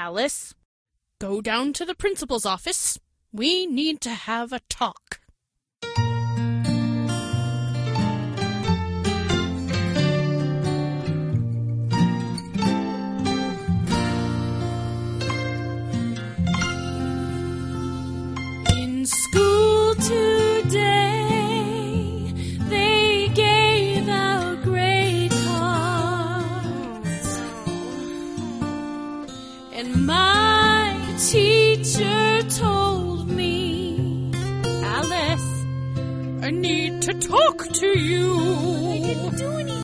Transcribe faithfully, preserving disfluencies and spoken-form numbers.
Alice. Go down to the principal's office. We need to have a talk. In school today, they gave out grade cards, and my teacher told me, Alice, I need to talk to you.